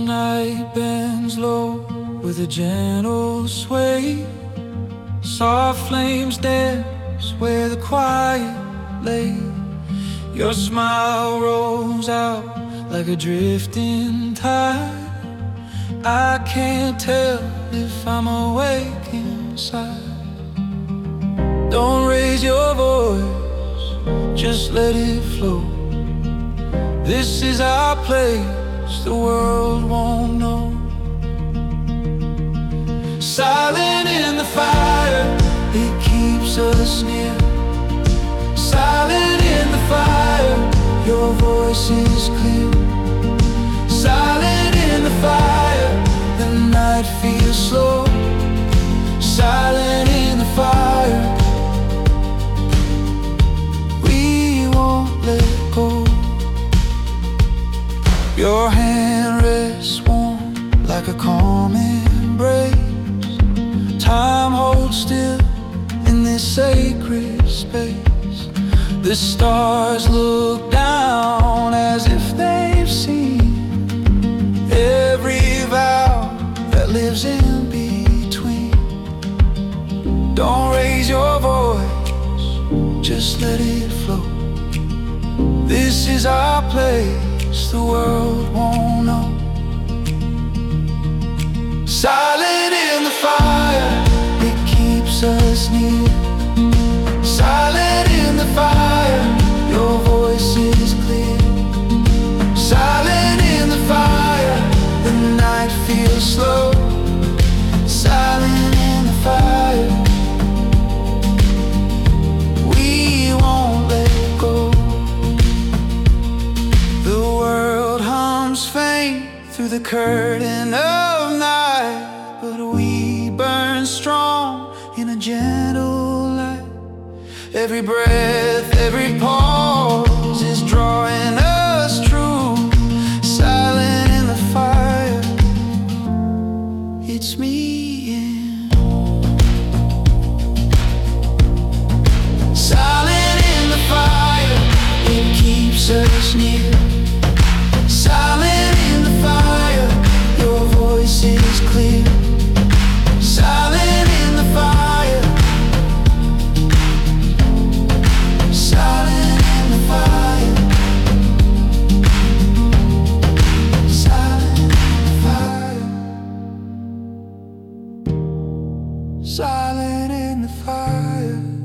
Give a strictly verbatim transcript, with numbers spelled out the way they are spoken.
night bends low with a gentle sway. Soft flames dance where the quiet lay. Your smile rolls out like a drifting tide. I can't tell if I'm awake inside. Don't raise your voice, just let it flow. This is our place, the world won't know. Silent in the fire, it keeps us near. Silent in the fire, your voice is clear. Silent in the fire, the night feels slow. Silent in the fire, we won't let go. Your hand rests warm like a calm embrace. Time holds still in this sacred space. The stars look down as if they've seen every vow that lives in between. Don't raise your voice, just let it flow. This is our place, the world won't know. Silent in the fire, it keeps us near. Silent in the fire, your voice is clear. Silent in the fire, the night feels slow. Silent in the fire, we won't let go. The world hums faint through the curtain of night, but we burn strong in a gentle light. Every breath, every pause is drawing us true. Silent in the fire, it's me and silent in the fire, it keeps us near. Silent in the fire, your voice is clear. Silent in the fire, silent in the fire, silent in the fire, silent in the fire.